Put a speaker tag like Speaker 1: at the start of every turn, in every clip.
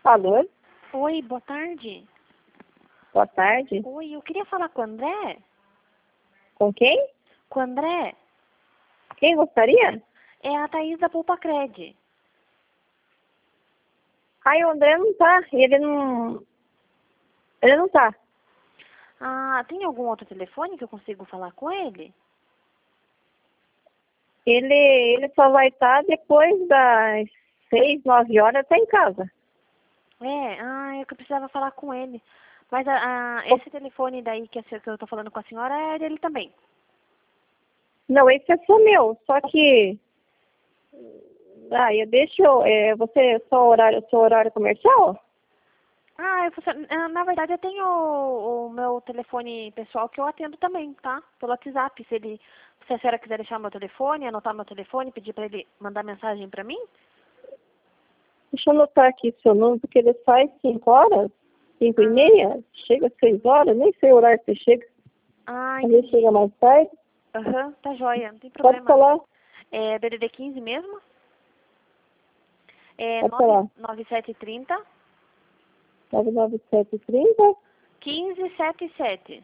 Speaker 1: Alô?
Speaker 2: Oi, boa tarde.
Speaker 1: Boa tarde.
Speaker 2: Oi, eu queria falar com o André.
Speaker 1: Com quem?
Speaker 2: Com o André?
Speaker 1: Quem gostaria?
Speaker 2: É a Thaís da Poupa Cred.
Speaker 1: Ai, o André não tá. Ele não tá.
Speaker 2: Ah, tem algum outro telefone que eu consigo falar com ele?
Speaker 1: Ele só vai estar depois das 6, 9 horas, tá em casa.
Speaker 2: É que eu precisava falar com ele. Mas esse telefone daí que eu tô falando com a senhora é dele também.
Speaker 1: Não, esse é só meu. Só que... eu deixo... você, seu horário comercial?
Speaker 2: Na verdade eu tenho o meu telefone pessoal que eu atendo também, tá? Pelo WhatsApp. Se a senhora quiser deixar meu telefone, anotar meu telefone, pedir pra ele mandar mensagem pra mim.
Speaker 1: Deixa eu anotar aqui seu número, porque ele sai 5 horas, 5 e meia, chega às 6 horas, nem sei o horário que você chega. Às vezes
Speaker 2: Entendi.
Speaker 1: chega mais tarde.
Speaker 2: Aham, tá joia, não tem
Speaker 1: Pode
Speaker 2: problema.
Speaker 1: falar.
Speaker 2: É DDD 15 mesmo? É
Speaker 1: Pode falar.
Speaker 2: 9730
Speaker 1: 99730
Speaker 2: 1577.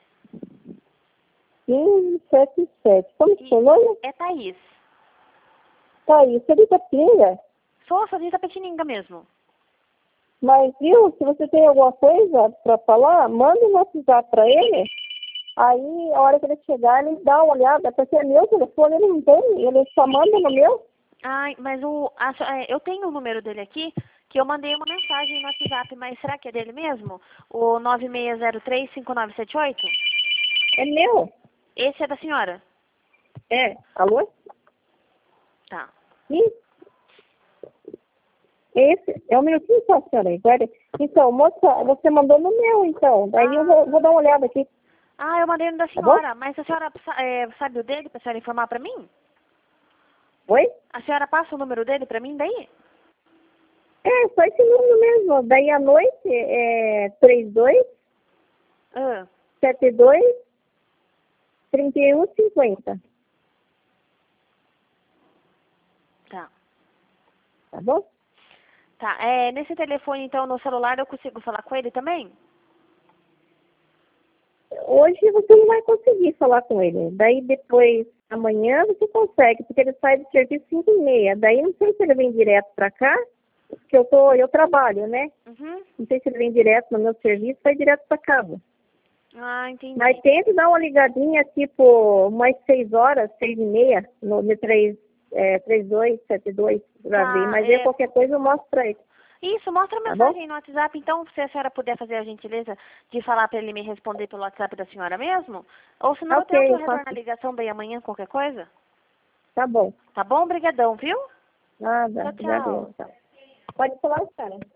Speaker 1: 1577. Como que é seu nome?
Speaker 2: É Thaís.
Speaker 1: Tá aí, você é da Pinga.
Speaker 2: Sou de Itapetininga mesmo.
Speaker 1: Mas, viu, se você tem alguma coisa para falar, manda um WhatsApp para ele. Aí, a hora que ele chegar, ele dá uma olhada, porque é meu telefone, ele não tem, ele só manda no meu.
Speaker 2: Ai, mas eu tenho o número dele aqui, que eu mandei uma mensagem no WhatsApp, mas será que é dele mesmo? O 96035978?
Speaker 1: É meu.
Speaker 2: Esse é da senhora?
Speaker 1: É. Alô?
Speaker 2: Tá.
Speaker 1: Ih, esse é um minutinho só, senhora aí, guarda. Então, moça, você mandou no meu, então. Daí eu vou dar uma olhada aqui.
Speaker 2: Eu mandei no da
Speaker 1: Tá bom?
Speaker 2: senhora, mas a senhora sabe o dele pra senhora informar pra mim?
Speaker 1: Oi?
Speaker 2: A senhora passa o número dele pra mim daí?
Speaker 1: É, só esse número mesmo. Daí à noite é 32
Speaker 2: Ah,
Speaker 1: 72 31 50.
Speaker 2: tá.
Speaker 1: Tá bom?
Speaker 2: Tá, nesse telefone, então, no celular, eu consigo falar com ele também?
Speaker 1: Hoje você não vai conseguir falar com ele. Daí depois, amanhã, você consegue, porque ele sai do serviço 5 e meia. Daí não sei se ele vem direto pra cá, porque eu trabalho, né?
Speaker 2: Uhum.
Speaker 1: Não sei se ele vem direto no meu serviço, vai direto pra casa.
Speaker 2: Entendi.
Speaker 1: Mas tente dar uma ligadinha, tipo, umas 6 horas, 6 e meia, no 3272, pra ver. Mas aí qualquer coisa eu mostro pra ele.
Speaker 2: Isso, mostra a
Speaker 1: Tá bom?
Speaker 2: mensagem no WhatsApp, então, se a senhora puder fazer a gentileza de falar pra ele me responder pelo WhatsApp da senhora mesmo. Ou senão eu
Speaker 1: Ok,
Speaker 2: tento
Speaker 1: eu
Speaker 2: retornar
Speaker 1: faço.
Speaker 2: a ligação bem amanhã, qualquer coisa.
Speaker 1: Tá bom.
Speaker 2: Tá bom? Obrigadão, viu?
Speaker 1: Nada,
Speaker 2: Tchau,
Speaker 1: obrigada.
Speaker 2: tchau.
Speaker 1: Pode falar, cara.